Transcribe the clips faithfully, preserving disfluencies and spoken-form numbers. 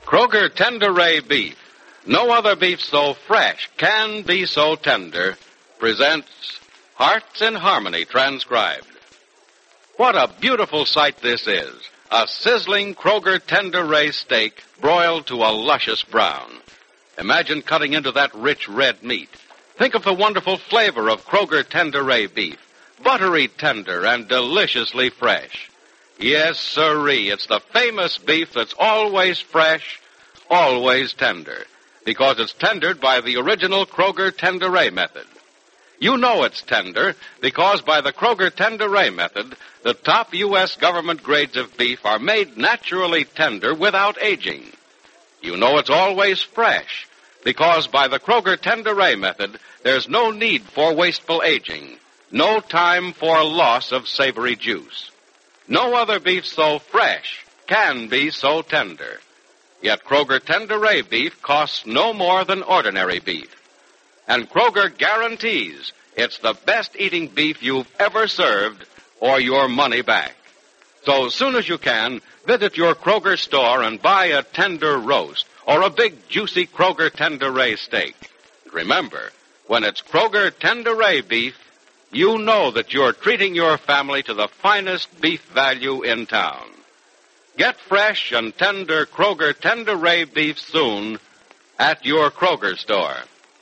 Kroger Tender Ray Beef, no other beef so fresh can be so tender, presents Hearts in Harmony transcribed. What a beautiful sight this is. A sizzling Kroger Tender Ray steak broiled to a luscious brown. Imagine cutting into that rich red meat. Think of the wonderful flavor of Kroger Tender Ray beef. Buttery tender and deliciously fresh. Yes, sirree, it's the famous beef that's always fresh, always tender. Because it's tendered by the original Kroger Tender Ray method. You know it's tender because by the Kroger Tender Ray method, the top U S government grades of beef are made naturally tender without aging. You know it's always fresh because by the Kroger Tender Ray method, there's no need for wasteful aging, no time for loss of savory juice. No other beef so fresh can be so tender. Yet Kroger Tender Ray beef costs no more than ordinary beef. And Kroger guarantees it's the best eating beef you've ever served or your money back. So as soon as you can, visit your Kroger store and buy a tender roast or a big juicy Kroger Tender Ray steak. Remember, when it's Kroger Tender Ray beef, you know that you're treating your family to the finest beef value in town. Get fresh and tender Kroger Tender Ray beef soon at your Kroger store.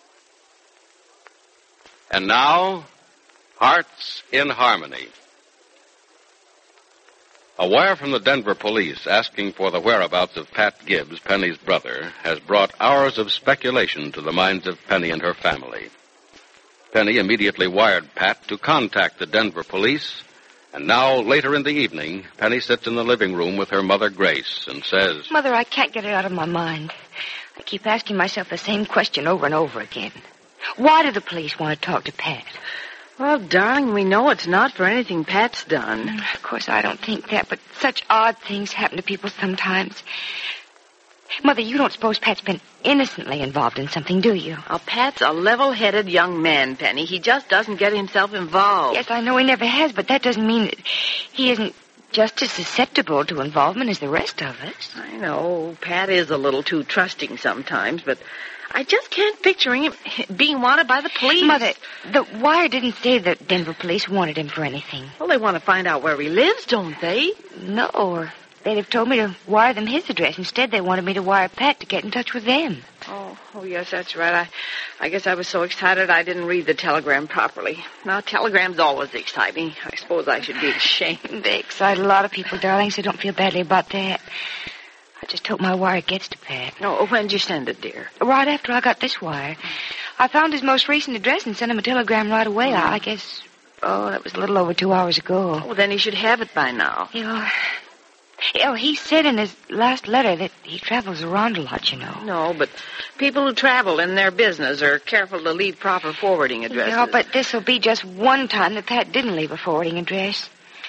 And now, Hearts in Harmony. A wire from the Denver police asking for the whereabouts of Pat Gibbs, Penny's brother, has brought hours of speculation to the minds of Penny and her family. Penny immediately wired Pat to contact the Denver police, and now, later in the evening, Penny sits in the living room with her mother, Grace, and says, Mother, I can't get it out of my mind. I keep asking myself the same question over and over again. Why do the police want to talk to Pat? Well, darling, we know it's not for anything Pat's done. Of course, I don't think that, but such odd things happen to people sometimes. Mother, you don't suppose Pat's been innocently involved in something, do you? Oh, Pat's a level-headed young man, Penny. He just doesn't get himself involved. Yes, I know he never has, but that doesn't mean that he isn't just as susceptible to involvement as the rest of us. I know. Pat is a little too trusting sometimes, but I just can't picture him being wanted by the police. Mother, the wire didn't say that Denver police wanted him for anything. Well, they want to find out where he lives, don't they? No, or they'd have told me to wire them his address. Instead, they wanted me to wire Pat to get in touch with them. Oh, oh yes, that's right. I, I guess I was so excited I didn't read the telegram properly. Now, telegrams always excite me. I suppose I should be ashamed. They excite a lot of people, darling, so don't feel badly about that. I just hope my wire gets to Pat. Oh, when'd you send it, dear? Right after I got this wire. I found his most recent address and sent him a telegram right away. Mm. I, I guess, oh, that was a little over two hours ago. Oh, then he should have it by now. You know, you know, he said in his last letter that he travels around a lot, you know. No, but people who travel in their business are careful to leave proper forwarding addresses. No, but this will be just one time that Pat didn't leave a forwarding address.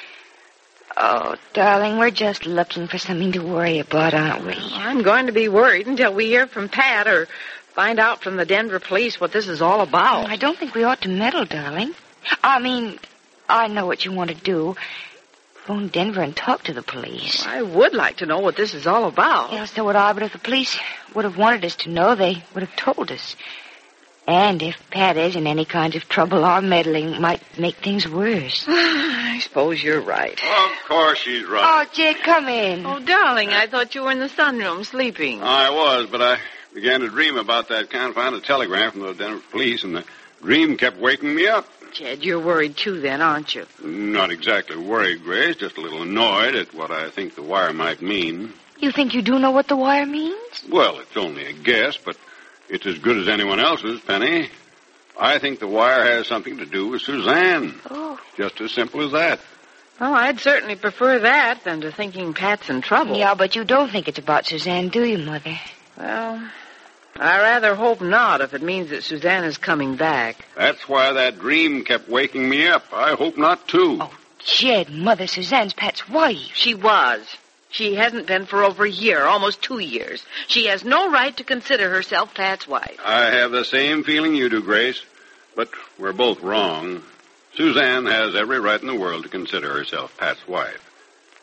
Oh, darling, we're just looking for something to worry about, aren't we? I'm going to be worried until we hear from Pat or find out from the Denver police what this is all about. I don't think we ought to meddle, darling. I mean, I know what you want to do. Phone Denver and talk to the police. I would like to know what this is all about. Yeah, so would I, but if the police would have wanted us to know, they would have told us. And if Pat is in any kind of trouble, our meddling might make things worse. I suppose you're right. Of course she's right. Oh, Jake, come in. Oh, darling, I thought you were in the sunroom sleeping. I was, but I began to dream about that confounded telegram from the Denver police, and the dream kept waking me up. Jed, you're worried too then, aren't you? Not exactly worried, Grace, just a little annoyed at what I think the wire might mean. You think you do know what the wire means? Well, it's only a guess, but it's as good as anyone else's, Penny. I think the wire has something to do with Suzanne. Oh. Just as simple as that. Oh, I'd certainly prefer that than to thinking Pat's in trouble. Yeah, but you don't think it's about Suzanne, do you, Mother? Well, I rather hope not if it means that Suzanne is coming back. That's why that dream kept waking me up. I hope not, too. Oh, Jed, Mother, Suzanne's Pat's wife. She was. She hasn't been for over a year, almost two years. She has no right to consider herself Pat's wife. I have the same feeling you do, Grace, but we're both wrong. Suzanne has every right in the world to consider herself Pat's wife.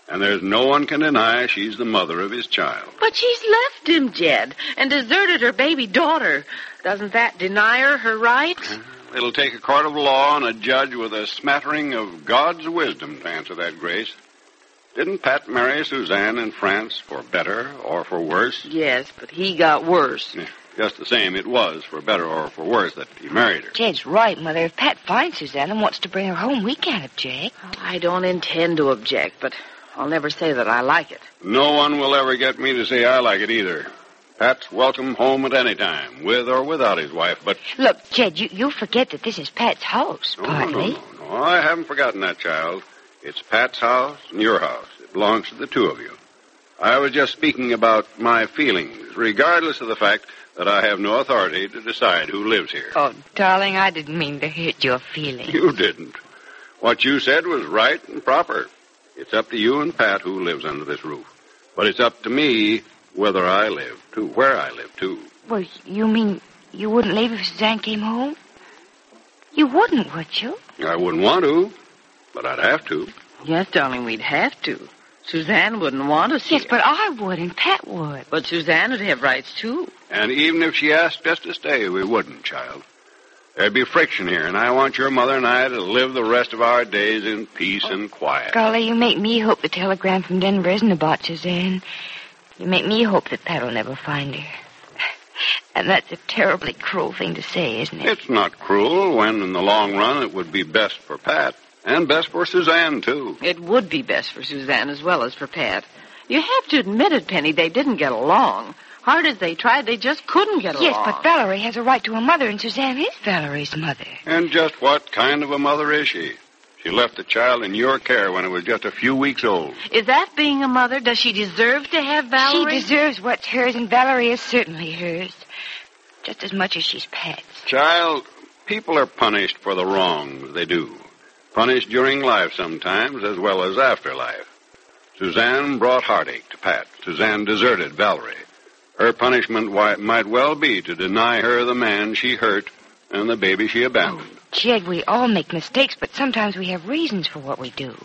And there's no one can deny she's the mother of his child. But she's left him, Jed, and deserted her baby daughter. Doesn't that deny her her rights? It'll take a court of law and a judge with a smattering of God's wisdom to answer that, Grace. Didn't Pat marry Suzanne in France for better or for worse? Yes, but he got worse. Yeah, just the same, it was for better or for worse that he married her. Jed's right, Mother. If Pat finds Suzanne and wants to bring her home, we can't object. Well, I don't intend to object, but I'll never say that I like it. No one will ever get me to say I like it either. Pat's welcome home at any time, with or without his wife, but... Look, Jed, you, you forget that this is Pat's house, No, partly. no, no, no, I haven't forgotten that, child. It's Pat's house and your house. It belongs to the two of you. I was just speaking about my feelings, regardless of the fact that I have no authority to decide who lives here. Oh, darling, I didn't mean to hurt your feelings. You didn't. What you said was right and proper. It's up to you and Pat who lives under this roof. But it's up to me whether I live, too, where I live, too. Well, you mean you wouldn't leave if Suzanne came home? You wouldn't, would you? I wouldn't want to, but I'd have to. Yes, darling, we'd have to. Suzanne wouldn't want us Yes, here. but I would and Pat would. But Suzanne would have rights, too. And even if she asked us to stay, we wouldn't, child. There'd be friction here, and I want your mother and I to live the rest of our days in peace and quiet. Golly, you make me hope the telegram from Denver isn't about Suzanne. You make me hope that Pat will never find her. And that's a terribly cruel thing to say, isn't it? It's not cruel when, in the long run, it would be best for Pat. And best for Suzanne, too. It would be best for Suzanne as well as for Pat. You have to admit it, Penny, they didn't get along. Hard as they tried, they just couldn't get along. Yes, but Valerie has a right to a mother, and Suzanne is Valerie's mother. And just what kind of a mother is she? She left the child in your care when it was just a few weeks old. Is that being a mother? Does she deserve to have Valerie? She deserves what's hers, and Valerie is certainly hers. Just as much as she's Pat's. Child, people are punished for the wrongs they do. Punished during life sometimes, as well as after life. Suzanne brought heartache to Pat. Suzanne deserted Valerie. Her punishment might well be to deny her the man she hurt and the baby she abandoned. Oh, Jed, we all make mistakes, but sometimes we have reasons for what we do.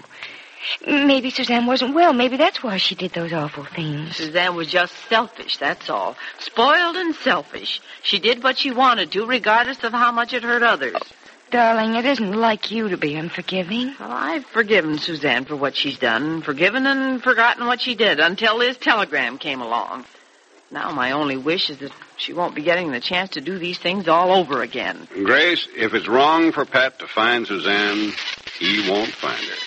Maybe Suzanne wasn't well. Maybe that's why she did those awful things. Suzanne was just selfish, that's all. Spoiled and selfish. She did what she wanted to, regardless of how much it hurt others. Oh, darling, it isn't like you to be unforgiving. Well, I've forgiven Suzanne for what she's done, forgiven and forgotten what she did until this telegram came along. Now my only wish is that she won't be getting the chance to do these things all over again. Grace, if it's wrong for Pat to find Suzanne, he won't find her.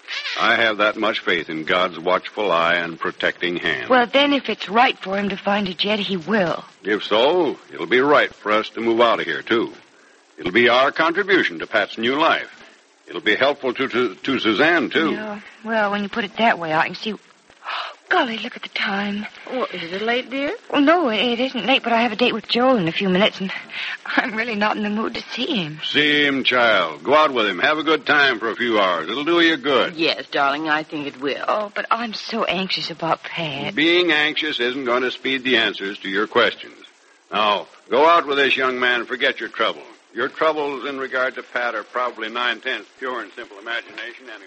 I have that much faith in God's watchful eye and protecting hand. Well, then if it's right for him to find her, Jed, he will. If so, it'll be right for us to move out of here, too. It'll be our contribution to Pat's new life. It'll be helpful to to, to Suzanne, too. Yeah, well, when you put it that way, I can see... Golly, look at the time. Oh, is it late, dear? Well, no, it isn't late, but I have a date with Joel in a few minutes, and I'm really not in the mood to see him. See him, child. Go out with him. Have a good time for a few hours. It'll do you good. Yes, darling, I think it will. Oh, but I'm so anxious about Pat. Being anxious isn't going to speed the answers to your questions. Now, go out with this young man and forget your trouble. Your troubles in regard to Pat are probably nine-tenths pure and simple imagination anyway.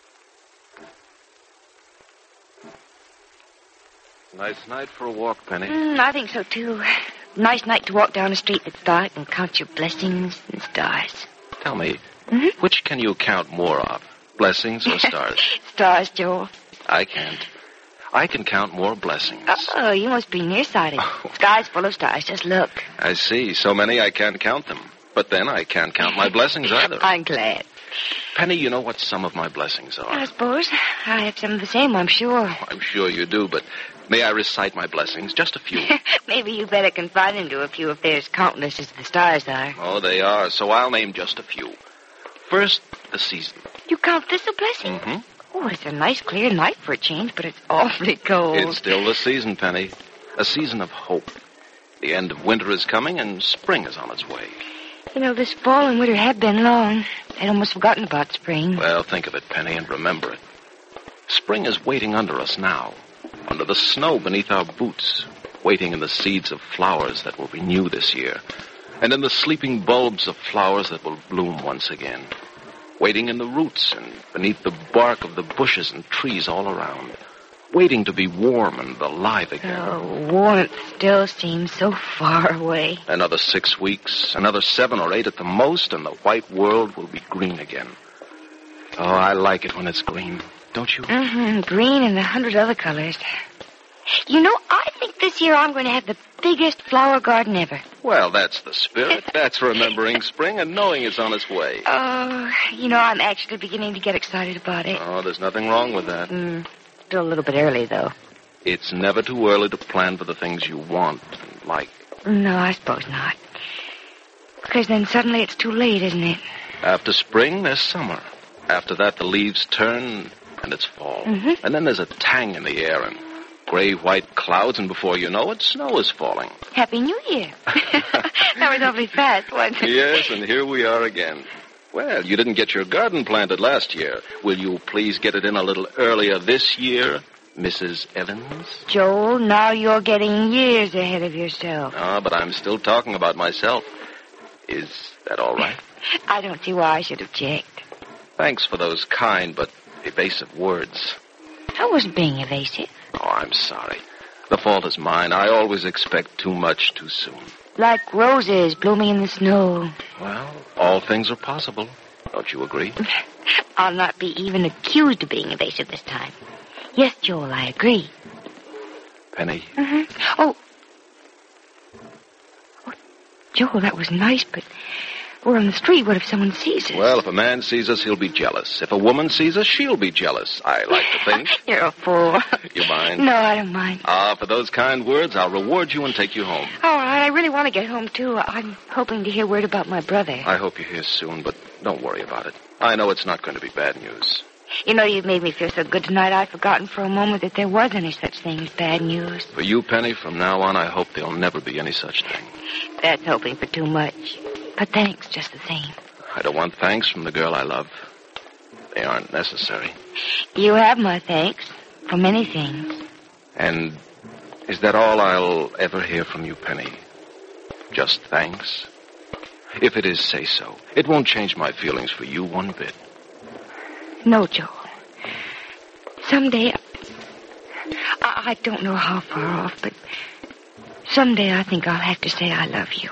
Nice night for a walk, Penny. Mm, I think so, too. Nice night to walk down a street that's dark and count your blessings and stars. Tell me, Mm-hmm. which can you count more of, blessings or stars? Stars, Joel. I can't. I can count more blessings. Oh, you must be nearsighted. Sky's full of stars. Just look. I see. So many I can't count them. But then I can't count my blessings either. I'm glad. Penny, you know what some of my blessings I are. suppose. I have some of the same, I'm sure. I'm sure you do, but may I recite my blessings? Just a few. Maybe you better confine them to a few if they're as countless as the stars are. Oh, they are, so I'll name just a few. First, the season. You count this a blessing? Mm-hmm. Oh, it's a nice clear night for a change, but it's awfully cold. It's still the season, Penny. A season of hope. The end of winter is coming and spring is on its way. You know, this fall and winter have been long. I'd almost forgotten about spring. Well, think of it, Penny, and remember it. Spring is waiting under us now, under the snow beneath our boots, waiting in the seeds of flowers that will renew this year, and in the sleeping bulbs of flowers that will bloom once again. waiting in the roots and beneath the bark of the bushes and trees all around, waiting to be warm and alive again. Oh, warmth still seems so far away. Another six weeks, another seven or eight at the most, and the white world will be green again. Oh, I like it when it's green, don't you? Mm-hmm, green and a hundred other colors. You know, I think this year I'm going to have the biggest flower garden ever. Well, that's the spirit. That's remembering spring and knowing it's on its way. Oh, you know, I'm actually beginning to get excited about it. Oh, there's nothing wrong with that. Mm, still a little bit early, though. It's never too early to plan for the things you want and like. No, I suppose not. Because then suddenly it's too late, isn't it? After spring, there's summer. After that, the leaves turn and it's fall. Mm-hmm. And then there's a tang in the air and gray-white clouds, and before you know it, snow is falling. Happy New Year. That was awfully fast, wasn't it? Yes, and here we are again. Well, you didn't get your garden planted last year. Will you please get it in a little earlier this year, Missus Evans? Joel, now you're getting years ahead of yourself. Ah, but I'm still talking about myself. Is that all right? I don't see why I should object. Thanks for those kind but evasive words. I wasn't being evasive. Oh, I'm sorry. The fault is mine. I always expect too much too soon. Like roses blooming in the snow. Well, all things are possible. Don't you agree? I'll not be even accused of being evasive this time. Yes, Joel, I agree. Penny? Mm-hmm. Oh. oh. Joel, that was nice, but we're on the street. What if someone sees us? Well, if a man sees us, he'll be jealous. If a woman sees us, she'll be jealous, I like to think. You're a fool. You mind? No, I don't mind. Ah, for those kind words, I'll reward you and take you home. All right, I really want to get home, too. I'm hoping to hear word about my brother. I hope you hear soon, but don't worry about it. I know it's not going to be bad news. You know, you've made me feel so good tonight, I'd forgotten for a moment that there was any such thing as bad news. For you, Penny, from now on, I hope there'll never be any such thing. That's hoping for too much. But thanks, just the same. I don't want thanks from the girl I love. They aren't necessary. You have my thanks for many things. And is that all I'll ever hear from you, Penny? Just thanks? If it is, say so. It won't change my feelings for you one bit. No, Joel. Someday, I, I don't know how far off, but someday I think I'll have to say I love you.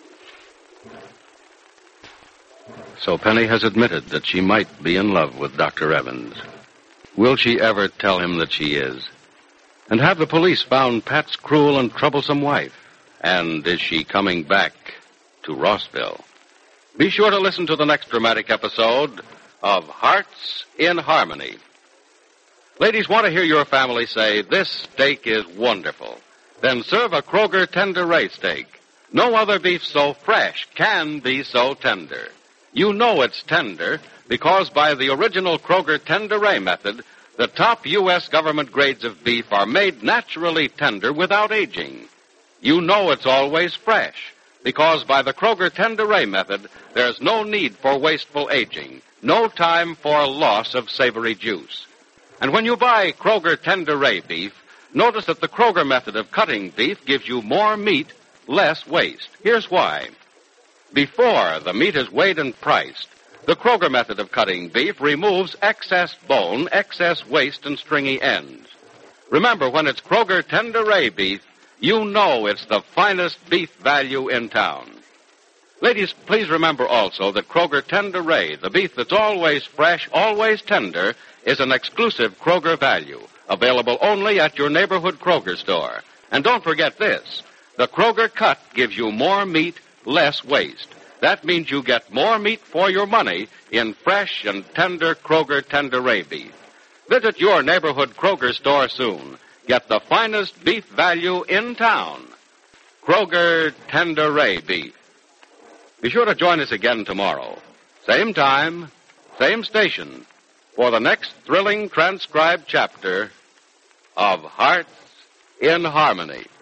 So Penny has admitted that she might be in love with Doctor Evans. Will she ever tell him that she is? And have the police found Pat's cruel and troublesome wife? And is she coming back to Rossville? Be sure to listen to the next dramatic episode of Hearts in Harmony. Ladies, want to hear your family say, "This steak is wonderful." Then serve a Kroger Tender Ray steak. No other beef so fresh can be so tender. You know it's tender because by the original Kroger Tender Ray method, the top U S government grades of beef are made naturally tender without aging. You know it's always fresh because by the Kroger Tender Ray method, there's no need for wasteful aging, no time for loss of savory juice. And when you buy Kroger Tender Ray beef, notice that the Kroger method of cutting beef gives you more meat, less waste. Here's why. Before the meat is weighed and priced, the Kroger method of cutting beef removes excess bone, excess waste, and stringy ends. Remember, when it's Kroger Tender Ray beef, you know it's the finest beef value in town. Ladies, please remember also that Kroger Tender Ray, the beef that's always fresh, always tender, is an exclusive Kroger value, available only at your neighborhood Kroger store. And don't forget this, the Kroger Cut gives you more meat, less waste. That means you get more meat for your money in fresh and tender Kroger Tender Ray beef. Visit your neighborhood Kroger store soon. Get the finest beef value in town. Kroger Tender Ray beef. Be sure to join us again tomorrow. Same time, same station, for the next thrilling transcribed chapter of Hearts in Harmony.